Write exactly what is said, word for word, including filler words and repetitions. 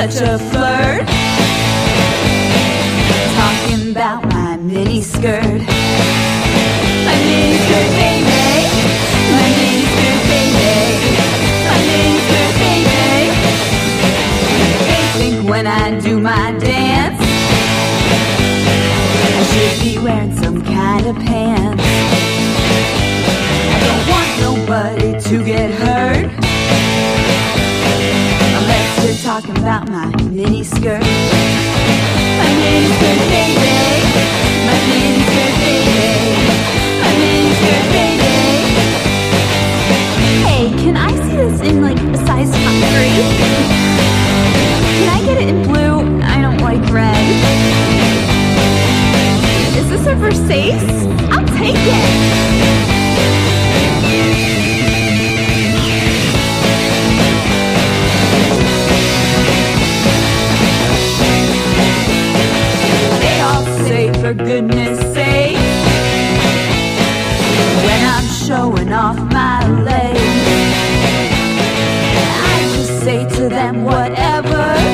such a flirt, talking about my mini skirt. My mini skirt baby, my mini skirt baby, my mini skirt baby. They think when I do my dance I should be wearing some kind of pants. I don't want nobody to get hurt unless you're talking about my mini skirt. My mini skirt baby, my mini skirt baby, my mini skirt baby. Hey, can I see this in like a size three? Can I get it in blue? I don't like red. Is this a Versace? I'll take it. They all say, for goodness sake, when I'm showing off my legs, I just say to them, what